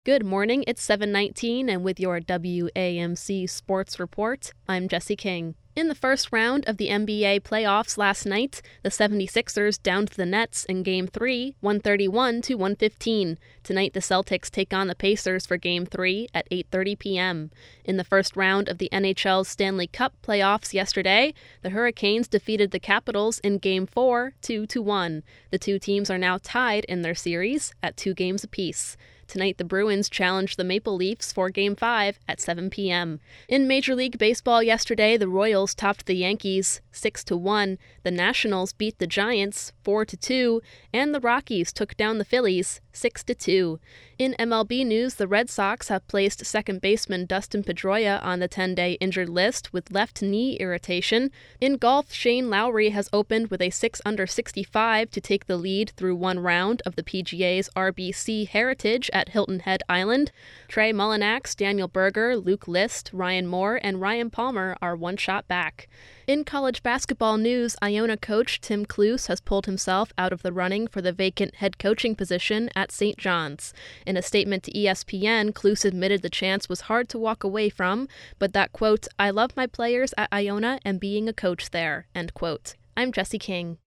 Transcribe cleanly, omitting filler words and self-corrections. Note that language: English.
Good morning, it's 7:19, and with your WAMC Sports Report, I'm Jesse King. In the first round of the NBA playoffs last night, the 76ers downed the Nets in Game 3, 131-115. Tonight, the Celtics take on the Pacers for Game 3 at 8:30 p.m. In the first round of the NHL's Stanley Cup playoffs yesterday, the Hurricanes defeated the Capitals in Game 4, 2-1. The two teams are now tied in their series at 2 games apiece. Tonight, the Bruins challenge the Maple Leafs for Game 5 at 7 p.m. In Major League Baseball yesterday, the Royals topped the Yankees 6-1, the Nationals beat the Giants 4-2, and the Rockies took down the Phillies 6-2. In MLB news, the Red Sox have placed second baseman Dustin Pedroia on the 10-day injured list with left knee irritation. In golf, Shane Lowry has opened with a 6-under-65 to take the lead through one round of the PGA's RBC Heritage at Hilton Head Island. Trey Mullinax, Daniel Berger, Luke List, Ryan Moore, and Ryan Palmer are one shot back. In college basketball news, Iona coach Tim Cluess has pulled himself out of the running for the vacant head coaching position at St. John's. In a statement to ESPN, Cluess admitted the chance was hard to walk away from, but that, quote, "I love my players at Iona and being a coach there," end quote. I'm Jesse King.